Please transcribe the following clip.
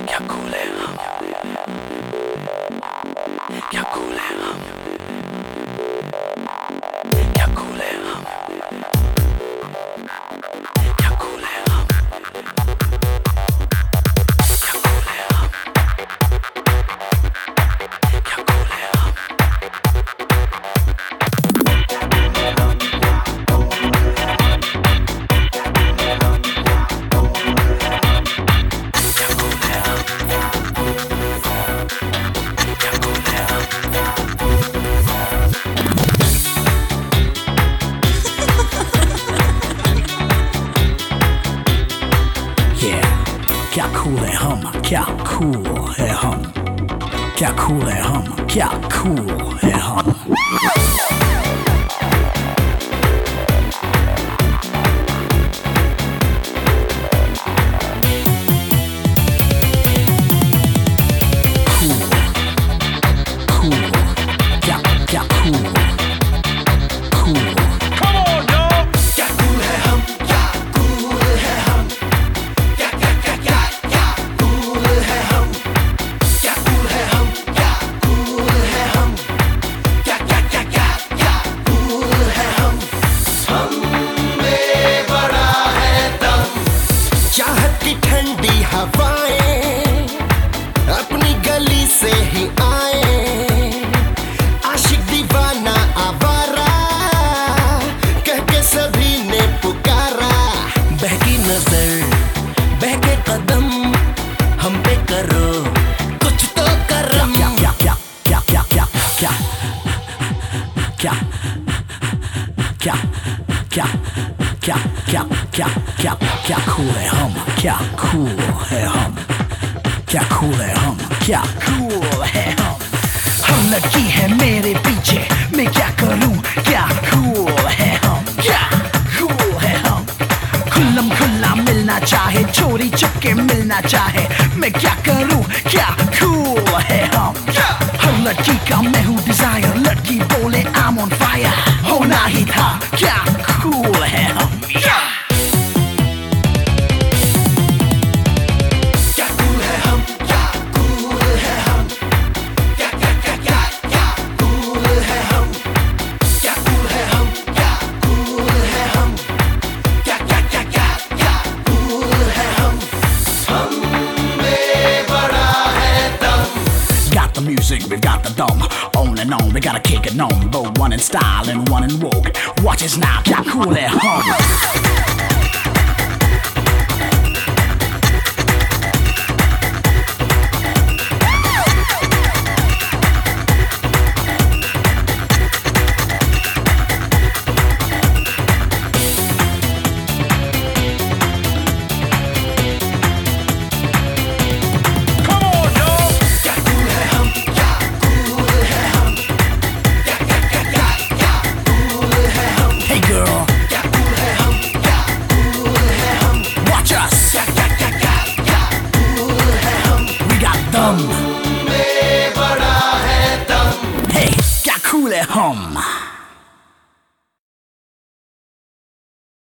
क्या कूल है हम, क्या कूल है हम, क्या कूल है हम, क्या कूल है हम, क्या कूल है हम, क्या कूल है हम। क्या कूल है हम, क्या कूल है हम, क्या कूल है हम, क्या कूल है हम। ठंडी हवाएं अपनी गली से ही आए, आशिक दीवाना आवारा कह के सभी ने पुकारा। बहकी नजर बहके कदम हम पे करो कुछ तो करम। क्या क्या क्या क्या क्या क्या क्या क्या क्या क्या क्या क्या क्या क्या कूल है हम, क्या कूल है हम, क्या कूल है हम, क्या कूल है हम। हम लड़की है मेरे पीछे मैं क्या करूं, क्या कूल है हम, क्या कूल है हम। खुल्लम खुल्ला मिलना चाहे चोरी चुपके मिलना चाहे मैं क्या करूं, क्या कूल है हम। हर लड़की का मैं हूँ डिजायर, लड़की बोले I'm on fire होना ही था, क्या कूल है हम। The music, we've got the dome. On and on, we gotta kick it on. Both one in style and one in vogue. Watch us now, क्या cool है हम। Hey, क्या cool है हम।